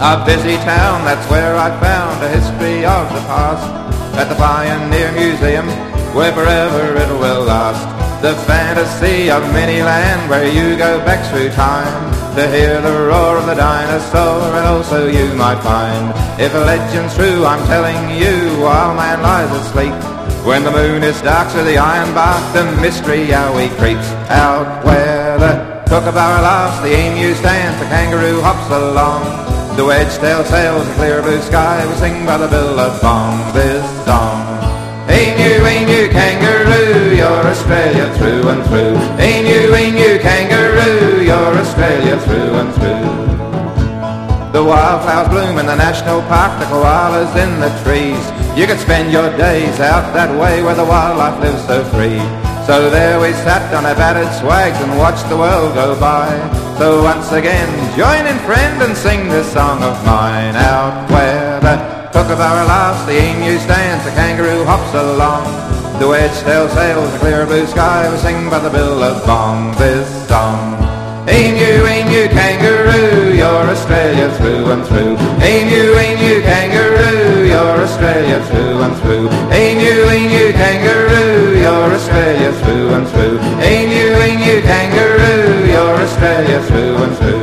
A busy town, that's where I found a history of the past. At the Pioneer Museum, where forever it will last. The fantasy of Miniland, where you go back through time to hear the roar of the dinosaur, and also you might find, if a legend's true, I'm telling you, while man lies asleep, when the moon is dark through the iron bark, the mystery Yowie creeps. Out where the kookaburra laughs, the emu stands, the kangaroo hops along, the wedge-tail sails a clear blue sky, we sing by the billabong this song. Emu, kangaroo, you're Australia through and through. Emu, kangaroo, you're Australia through and through. The wildflowers bloom in the national park, the koalas in the trees. You could spend your days out that way where the wildlife lives so free. So there we sat on our battered swags and watched the world go by. So once again, join in friend and sing this song of mine. Out where the kookaburra laughs, the emu stands, the kangaroo hops along, the wedge-tail sails a clear blue sky, we sing by the billabong this song. Emu, kangaroo, you're Australia through and through. Emu, kangaroo, you're Australia through and through. Emu, kangaroo, you're Australia through and through. Emu, kangaroo, you're Australia through and through.